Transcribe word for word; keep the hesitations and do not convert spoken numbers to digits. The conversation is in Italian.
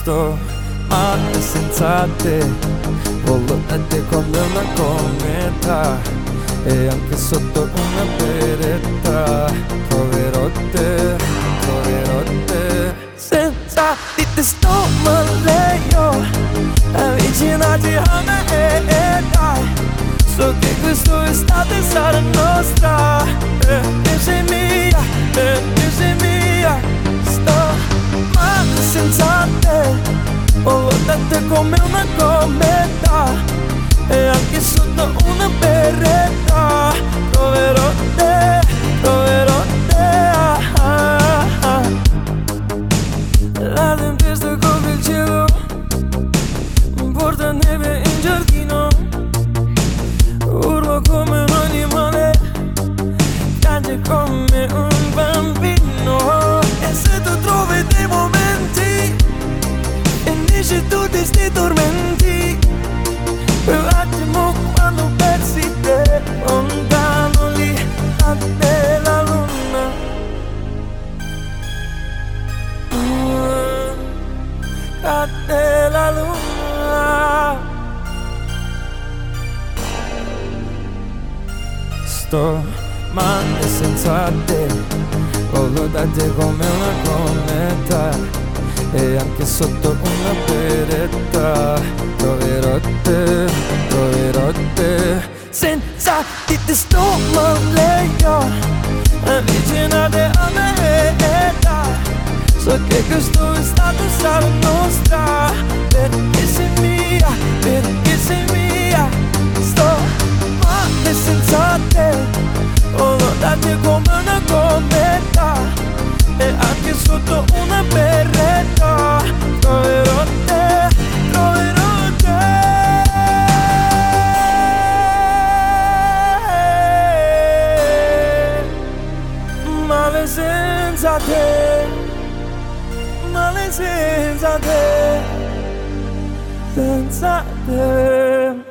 sto male senza te, voglio da te come una cometa, e anche sotto una beretta troverò te, troverò te. Senza di te sto male io, avvicinati a me e eh, dai, so che quest'estate sarà nostra, perché sei mia, perché sei mia. Sto male senza te, voglio da te come una cometa, e anche sotto una beretta troverò te, troverò te. ah, ah, ah. La tempesta copre il cielo, porta neve in giardino, urlo come un animale, piange come un bambino. E se tu trovi dei momenti e dici tutti sti tormenti, un attimo quando persi te, lontano lì cade la luna, uh, cade la luna. Sto male senza te, voglio da te come una cometa, e anche sotto una beretta troverò te, troverò te. Senza di te sto male io, avvicinate a me e eh, dai, so che quest'estate sarà nostra, perché sei mia, perché sei mia. Sto male senza te, voglio da te come una cometa, e anche sotto una beretta troverò te, troverò te. Male senza te, male senza te, senza te.